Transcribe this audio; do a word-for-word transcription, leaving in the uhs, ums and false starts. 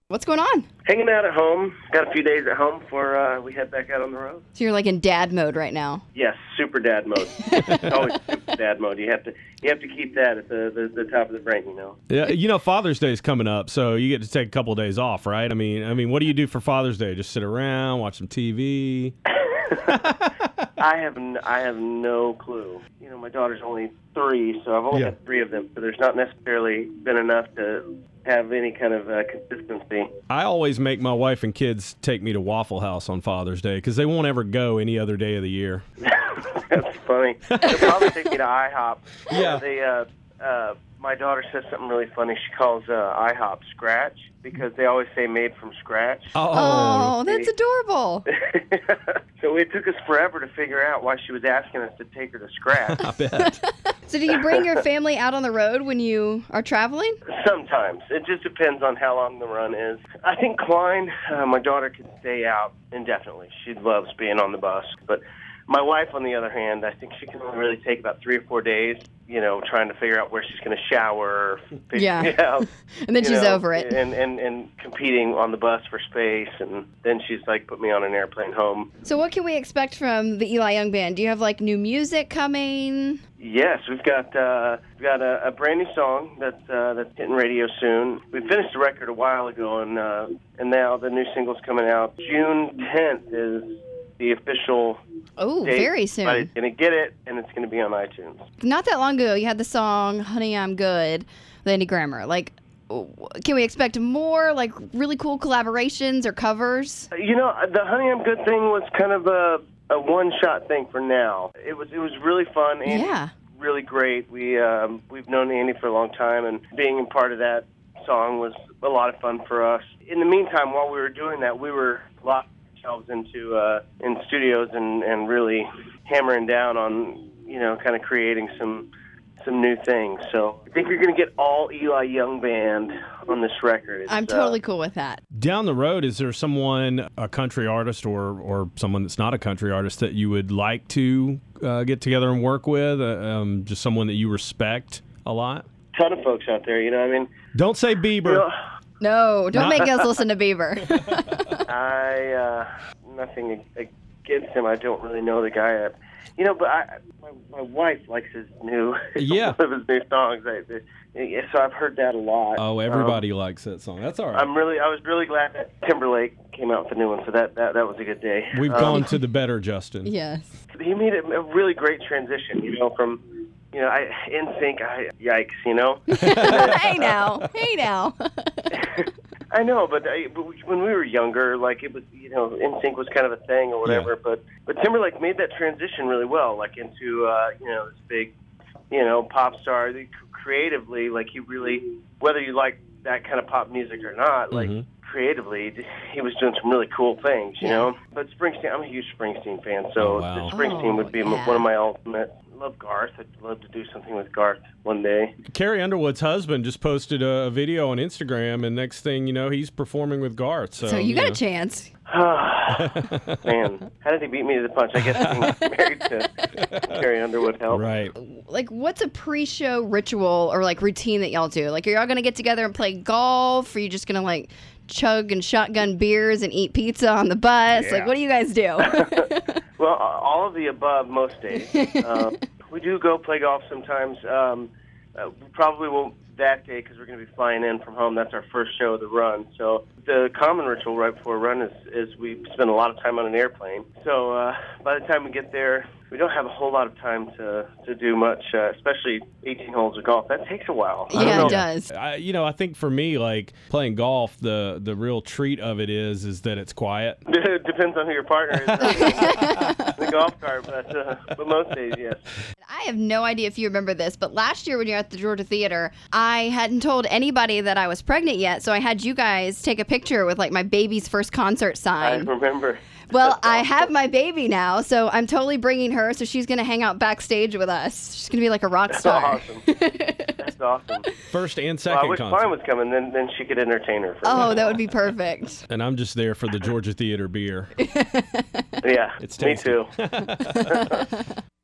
What's going on? Hanging out at home. Got a few days at home before uh, we head back out on the road. So you're like in dad mode right now. Yes, super dad mode. Always super dad mode. You have to you have to keep that at the, the, the top of the brain, you know. Yeah, you know Father's Day is coming up, so you get to take a couple of days off, right? I mean, I mean, what do you do for Father's Day? Just sit around, watch some T V? I have n- I have no clue. You know, my daughter's only three, so I've only Yeah. got three of them. So there's not necessarily been enough to have any kind of uh, consistency. I always make my wife and kids take me to Waffle House on Father's Day because they won't ever go any other day of the year. That's funny. They'll probably take me to IHOP. Yeah. They, uh, uh, my daughter says something really funny. She calls uh, IHOP Scratch because they always say made from scratch. Oh, that's adorable. So it took us forever to figure out why she was asking us to take her to Scratch. I bet. So do you bring your family out on the road when you are traveling? Sometimes. It just depends on how long the run is. I think Klein, uh, my daughter, can stay out indefinitely. She loves being on the bus. But my wife, on the other hand, I think she can only really take about three or four days, you know, trying to figure out where she's going to shower. Figure Yeah. it out, And then you she's know, over it. And, and, and competing on the bus for space. And then she's like, put me on an airplane home. So what can we expect from the Eli Young Band? Do you have like new music coming? Yes, we've got uh, we've got a, a brand new song that's uh, that's hitting radio soon. We finished the record a while ago, and uh, and now the new single's coming out. June tenth is the official Oh, date. very soon. But it's going to get it, and it's going to be on iTunes. Not that long ago, you had the song "Honey, I'm Good" with Andy Grammer. Like, can we expect more like really cool collaborations or covers? You know, the Honey I'm Good thing was kind of a a one-shot thing for now. It was it was really fun. Andy's Yeah. really great. We um, we've known Andy for a long time, and being a part of that song was a lot of fun for us. In the meantime, while we were doing that, we were locking ourselves into uh, in studios and, and really hammering down on, you know, kind of creating some some new things. So I think you're going to get all Eli Young Band on this record. It's, I'm totally cool with that. Down the road, is there someone, a country artist or or someone that's not a country artist, that you would like to uh, get together and work with? Uh, um, just someone that you respect a lot? ton of folks out there, you know, I mean. Don't say Bieber. You know, No, don't make us listen to Bieber. I, uh, nothing against him. I don't really know the guy. Uh, you know, but I, my, my wife likes his new, Yeah. one of his new songs. I, I, so I've heard that a lot. Oh, everybody um, likes that song. That's all right. I'm really, I was really glad that Timberlake came out with a new one, so that, that, that was a good day. We've um, gone to the better, Justin. Yes. He made a, a really great transition, you know, from, you know, I, N Sync, I, yikes, you know. Hey now, hey now. I know, but, I, but when we were younger, like it was, you know, N Sync was kind of a thing or whatever. Yeah. But but Timberlake made that transition really well, like into uh, you know, this big, you know, pop star. Creatively, like he really, whether you like that kind of pop music or not, like Mhm. creatively, he was doing some really cool things, you Yeah. know. But Springsteen, I'm a huge Springsteen fan, so Oh, wow. the Springsteen Oh, would be yeah. one of my ultimate. I love Garth. I'd love to do something with Garth one day. Carrie Underwood's husband just posted a video on Instagram, and next thing you know, he's performing with Garth. So, So you got know. a chance. Man, how did he beat me to the punch? I guess being married to Carrie Underwood helped. Right. Like, what's a pre-show ritual or like routine that y'all do? Like, are y'all gonna get together and play golf? Or are you just gonna like chug and shotgun beers and eat pizza on the bus? Yeah. Like, what do you guys do? Well, all of the above most days. um, we do go play golf sometimes. Um, uh, we probably won't that day because we're going to be flying in from home. That's our first show of the run. So the common ritual right before a run is, is we spend a lot of time on an airplane. So uh, by the time we get there, we don't have a whole lot of time to, to do much, uh, especially eighteen holes of golf. That takes a while. I don't Yeah, know. it does. I, you know, I think for me, like playing golf, the the real treat of it is is that it's quiet. It depends on who your partner is uh, in the golf cart, but, uh, but most days, yes. I have no idea if you remember this, but last year when you were at the Georgia Theater, I hadn't told anybody that I was pregnant yet, so I had you guys take a picture with like my baby's first concert I sign. remember. Well, That's I awesome. have my baby now, so I'm totally bringing her, so she's going to hang out backstage with us. She's going to be like a rock That's star. awesome. That's awesome. First and Well, I second wish concert. mine was coming, then then she could entertain her. For Oh, me. that would be perfect. And I'm just there for the Georgia Theater beer. Yeah, It's me tasty. too.